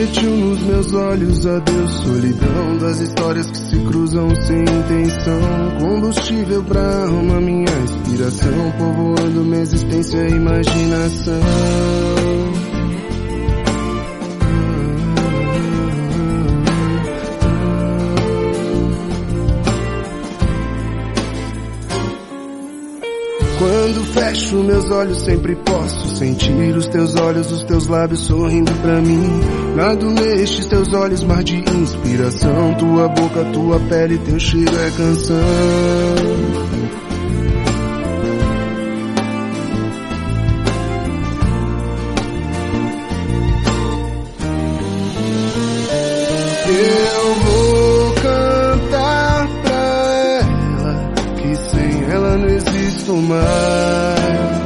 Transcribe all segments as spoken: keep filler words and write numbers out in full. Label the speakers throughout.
Speaker 1: Refletiu nos meus olhos, adeus solidão, das histórias que se cruzam sem intenção. Combustível pra alma, minha inspiração, povoando minha existência e imaginação. Quando fecho meus olhos sempre posso sentir os teus olhos, os teus lábios sorrindo pra mim. Nado nestes teus olhos, mar de inspiração. Tua boca, tua pele, teu cheiro é canção. Eu vou cantar pra ela, que sem ela não existo mais.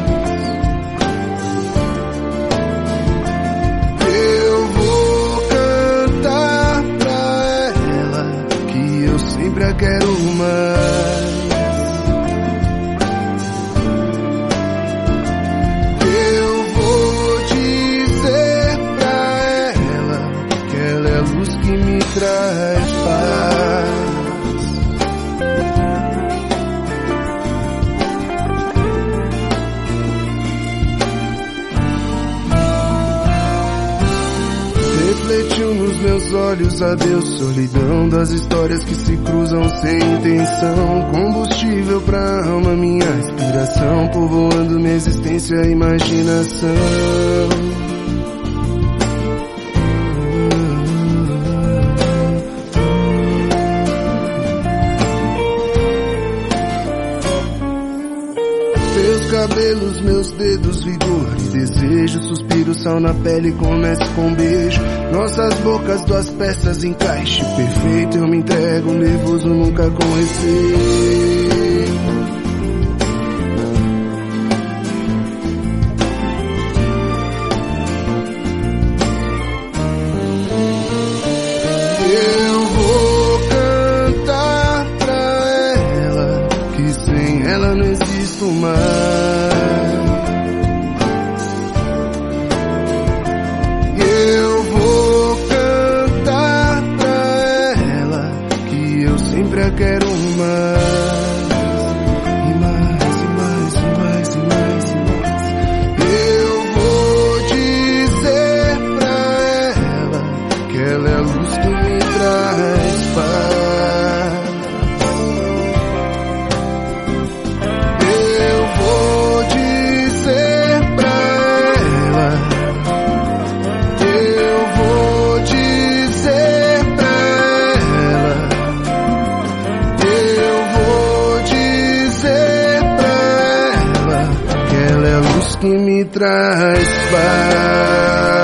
Speaker 1: Eu vou cantar pra ela, que eu sempre a quero mais. Eu vou dizer pra ela que ela é a luz que me traz paz. Refletiu nos meus olhos, adeus solidão, das histórias que se cruzam sem intenção. Combustível pra alma, minha inspiração, povoando minha existência e imaginação. Teus cabelos, meus dedos, vigor e desejo. Suspiro, sal na pele, começo com beijo. Nossas bocas, duas peças, encaixe perfeito. Eu me entrego, nervoso, nunca com receio. Eu vou cantar pra ela, que sem ela não existo mais. Eu vou cantar pra ela, que eu sempre a quero mais. E mais, e mais, e mais, e mais, e mais. Eu vou dizer pra ela que ela é a luz que me traz paz. Eu vou dizer pra ela, eu vou dizer pra ela, eu vou dizer pra ela que ela é a luz que me traz paz.